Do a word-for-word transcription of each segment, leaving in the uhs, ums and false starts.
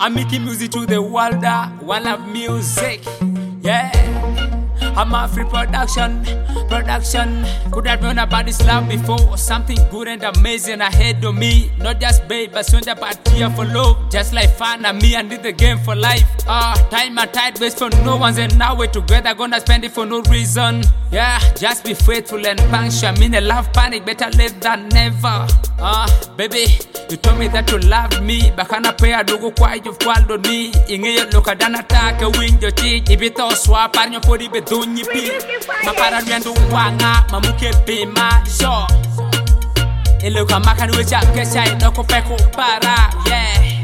I'm making music to the world, uh, one love music, yeah. I'm a free production, production. Could have known about this love before. Something good and amazing ahead of me. Not just babe, but soon about here for love. Just like fun and me and did the game for life. Ah, uh, time and tide waits for no one's, and now we're together, gonna spend it for no reason. Yeah, just be faithful and punctual. Mean a love panic, better late than never. Ah, uh, baby, you told me that you loved me. Bakana pay a dogo kwa you've called on me. Inge look at an attack, a win your cheek. If it all swap, and you put it between. Mapara riendo wanga mamuke bima sho Eloka makani wecha kesha inoko peko para yeah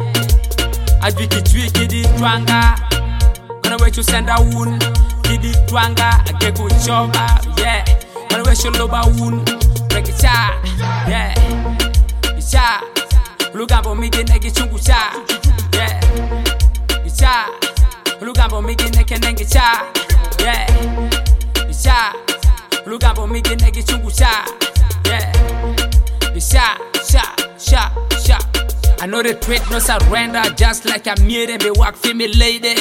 Adwiki twi kidi twanga Gonna wechu senda woon kidi twanga Ageku choba yeah Gonna wechu loba woon Reki cha yeah Isha Lugambo migi negi chungu cha yeah Isha Lugambo migi negi nengi cha yeah, Isha, Lugambo migi negi chungu cha, yeah, Isha, sha, sha, sha. I know the tweet no surrender, just like a mirror, be work for me lady.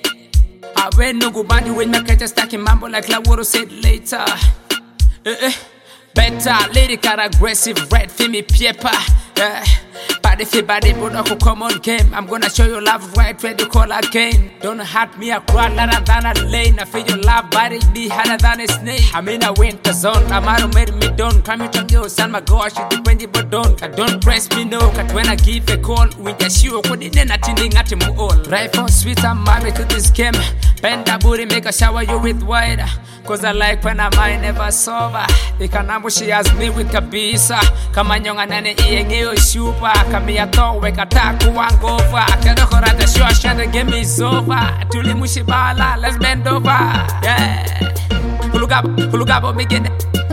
I read no go bandi when my catch stacking mambo like Laworo said later. Eh, eh. Better, lyrical, aggressive, red for me paper, yeah. Body for body, but I could come on game. I'm gonna show you love right where you call again. Don't hurt me, I cry louder than a lane. I feel your love body be harder than a snake. I'm in a winter zone, I'm out of me don't. Come to you, son, my gosh, you depend but don't. I don't press me no, cause when I give a call, we just show couldn't attending at him all. Right for sweet, I'm married to this game. Bend that booty, make a shower you with wide. Cause I like when I'm I never sober. Ikanambo she has me with kabisa. Kama nyonga nane iengeo shupa. Kami ya to weka taku wangova. Kedoko rata shua shanda game is over. Tuli mushibala, let's bend over. Yeah. Kulugabo, kulugabo migene.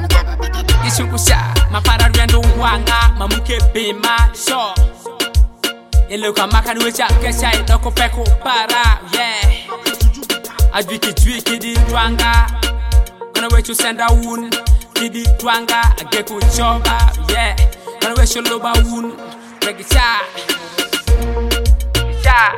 Ishukusha. Mapara riendo wanga. Mamuke bima sho. Iluka makani wecha kesha idoko peko para. Yeah. Adwiki twiki di twanga. Gonna wait you send a woon, kidi twanga, ageku choba, yeah. Gonna wait you loba woon, regi cha, cha,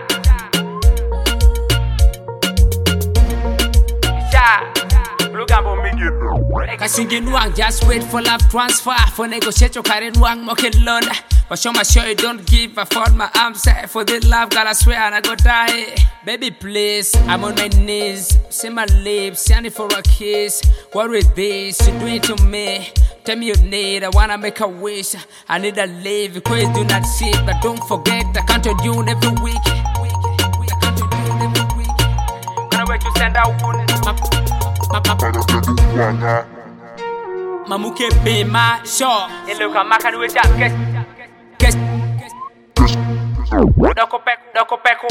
cha. Lugambo migi. Kasingi nuang, just wait for love transfer. For negotiate your current nuang, moke lona. But show my show you don't give a fuck my arms set for this love, God I swear and I go die. Baby please, I'm on my knees. See my lips, yearning for a kiss. What with this, you do it to me. Tell me you need, I wanna make a wish. I need a live, because do not shit. But don't forget, I count on you every week. I count on you every week. Gonna wait to send out wound. Mamuke bima sho. Iluka makani wecha kes. Kes. Doko peko, doko peko.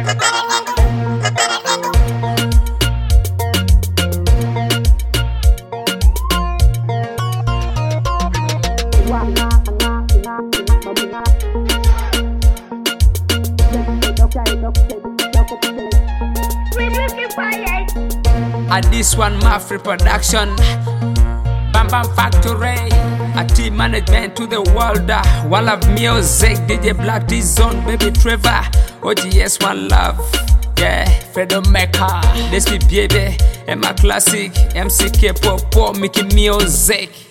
And this one, my free production. Bam Bam Factory, a team management to the world. One love music, D J Black D Zone, baby Trevor, O G S One Love, yeah, Fredo Mecca, this be baby, and my classic M C K Pop Pop, Mickey Music.